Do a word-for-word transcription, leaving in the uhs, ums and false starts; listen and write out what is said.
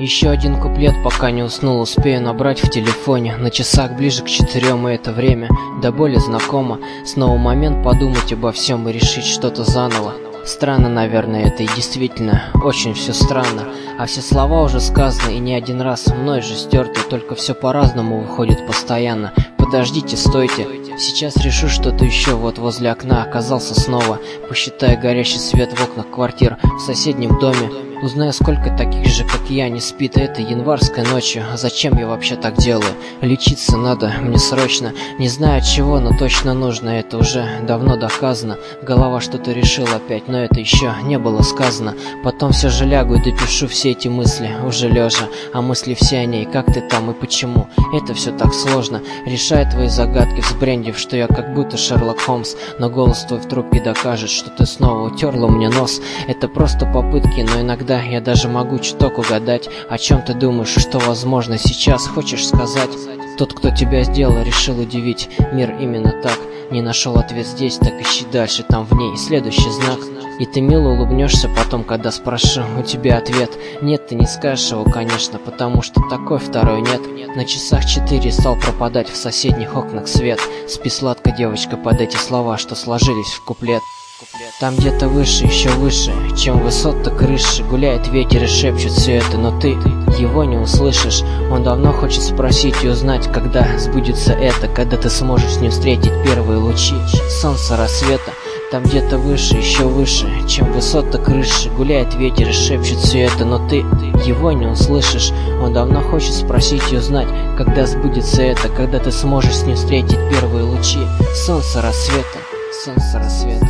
Еще один куплет, пока не уснул, успею набрать в телефоне. На часах ближе к четырем, и это время до боли знакомо. Снова момент подумать обо всем и решить что-то заново. Странно, наверное, это и действительно очень все странно. А все слова уже сказаны и не один раз мной же стерты. Только все по-разному выходит постоянно. Подождите, стойте, сейчас решу что-то еще. Вот возле окна оказался снова. Посчитаю горящий свет в окнах квартир в соседнем доме. Узнаю, сколько таких же, как я, не спит этой январской ночью. Зачем я вообще так делаю? Лечиться надо мне срочно. Не знаю от чего, но точно нужно. Это уже давно доказано. Голова что-то решила опять, но это еще не было сказано. Потом все же лягу и допишу все эти мысли уже лежа. А мысли все о ней, как ты там и почему. Это все так сложно. Решай твои загадки, взбрендив, что я как будто Шерлок Холмс. Но голос твой в трубке докажет, что ты снова утерла мне нос. Это просто попытки, но иногда я даже могу чуток угадать. О чем ты думаешь, что возможно сейчас хочешь сказать? Тот, кто тебя сделал, решил удивить мир именно так. Не нашел ответ здесь, так ищи дальше, там в ней следующий знак. И ты мило улыбнешься потом, когда спрошу у тебя ответ. Нет, ты не скажешь его, конечно, потому что такой второй нет. На часах четыре стал пропадать в соседних окнах свет. Спи сладко, девочка, под эти слова, что сложились в куплет. Там где-то выше, еще выше, чем высота крыши, гуляет ветер и шепчет все это, но ты его не услышишь. Он давно хочет спросить и узнать, когда сбудется это, когда ты сможешь с ним встретить первые лучи солнца рассвета. Там где-то выше, еще выше, чем высота крыши, гуляет ветер и шепчет все это, но ты его не услышишь. Он давно хочет спросить и узнать, когда сбудется это, когда ты сможешь с ним встретить первые лучи солнца рассвета, солнца рассвета.